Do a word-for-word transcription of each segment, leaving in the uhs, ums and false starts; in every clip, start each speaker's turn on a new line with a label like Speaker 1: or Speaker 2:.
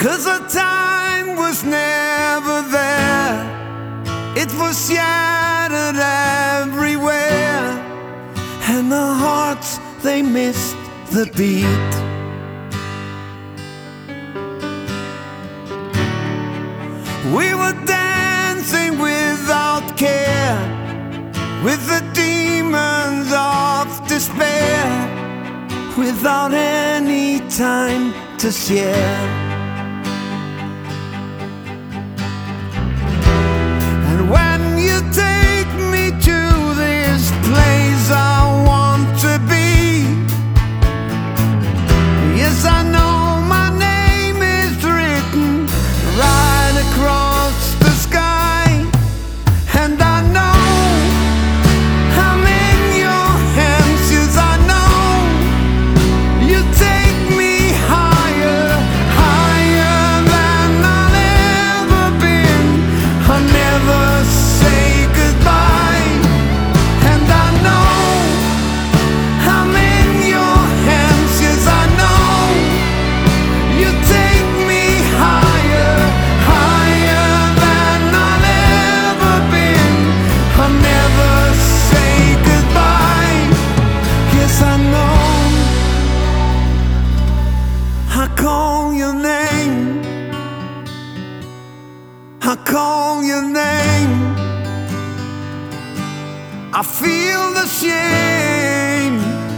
Speaker 1: 'Cause the time was never there. It was shattered everywhere, and the hearts, they missed the beat. We were dancing without care, with the demons of despair, without any time to share. And when you take me to this place I want to be, yes, I know my name is written right across the sky, and I know I'm in your hands. Yes, I know you take me higher, higher than I've ever been. I'll never say goodbye, and I know I'm in your hands. Yes, I know you take me higher, higher than I've ever been. I'll never say goodbye. Yes, I know. I call your name, I call your name. I feel the shame.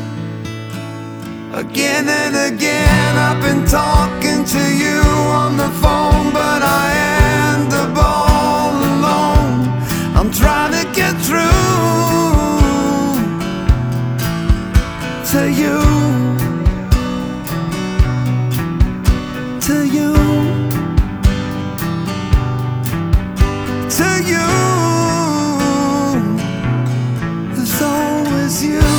Speaker 1: Again and again I've been talking to you on the phone, but I end up all alone. I'm trying to get through to you, to you, to you. There's always you.